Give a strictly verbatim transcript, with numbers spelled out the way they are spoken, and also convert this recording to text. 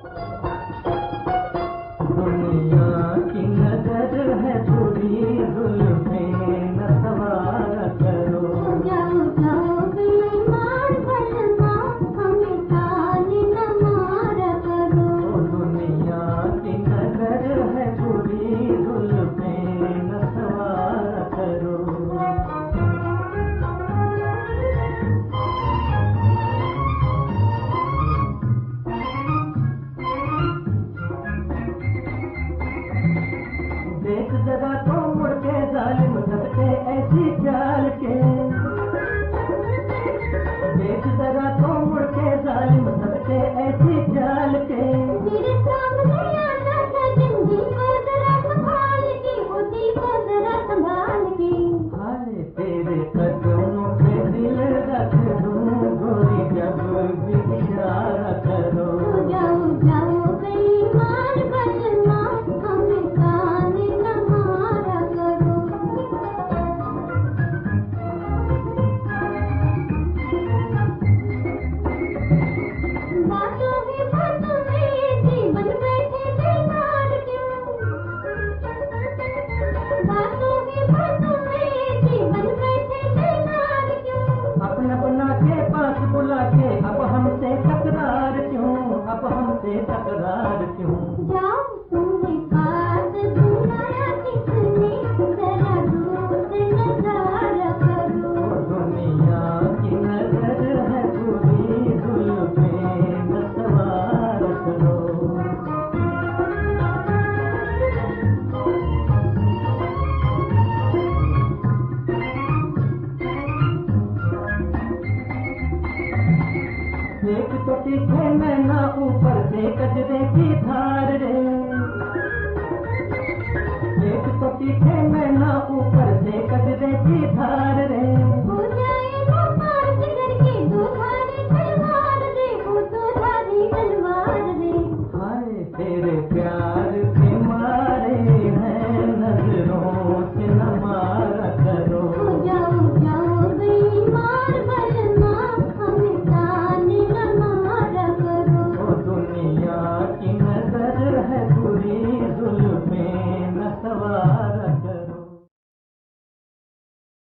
दुनिया की नजर है बुरी, जुल्फे न सवार करो। जाओ जाओ बेईमान बलमा, हमें ताने न मारा करो। दुनिया की नजर है बुरी, जुल्फे न सवार करो। देख जरा तो मुड़ के जालिम सकते ऐसी चाल के। देख जरा तो मुड़ के जालिम सकते ऐसी चाल के। मेरे सामने आना सजनी को जरा संभाल के, होती को जरा संभाल के। हाय तेरे कदमों पे दिल रख दूं गोरी, जब भी इशारा करो। जाओ जाओ बेईमान बलमा, हमें ताने न मारा करो। बातों ही बातों में जीवन बैठे बेकार क्यों? बातों ही बातों में जीवन बैठे बेकार क्यों? अपना बना के पास बुला के अब हमसे तकरार क्यों, अब हमसे तकरार क्यों। जाओ तुम्हें बात सुनाया किसने, जरा दूर से नजारा करो। दुनिया की नजर है बुरी, जुल्फे न सवार करो। एक तो तीखे नैना ऊपर से कजरे की धार रे। एक तो तीखे नैना ऊपर से कजरे की धार